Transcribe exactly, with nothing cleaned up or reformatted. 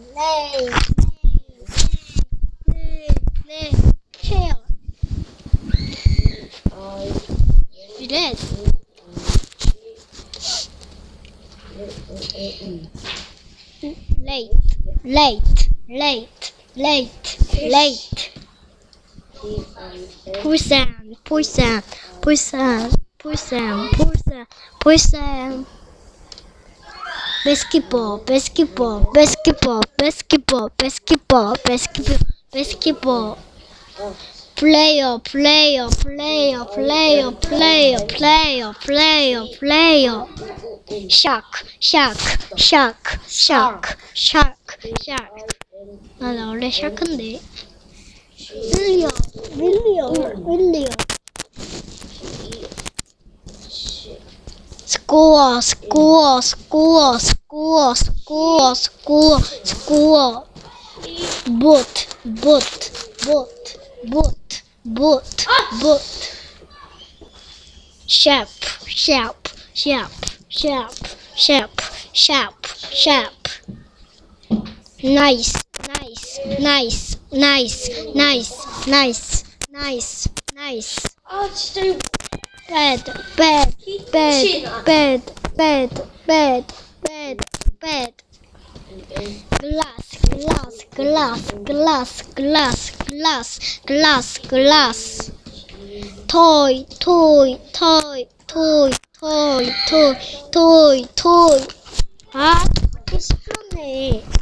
네, 네, 네, 체어. 렛. late, late, late, late, late. Pulsam, pulsam, pulsam, pulsam, pulsam, pulsam. Basketball, basketball, basketball, basketball, basketball, basketball, basketball. Player, player, player, player, player, player, player, player. Shark, shark, shark, shark, shark, shark. 아, 나 원래 샤크인데. 밀리어, 밀리어, 밀리어. Score, score, score, score, score, score, score. Boat, boat, boat, boat, boat, boat. Sharp, sharp, sharp, sharp, sharp, sharp, sharp. Nice, nice, nice, nice, nice, nice, nice, nice. 아 진짜 이거 Bed, bed, bed, bed, bed, bed, bed, bed. Glass, glass, glass, glass, glass, glass, glass, glass. Toy, toy, toy, toy, toy, toy, toy, toy. 아, 이렇게 시끄럽네.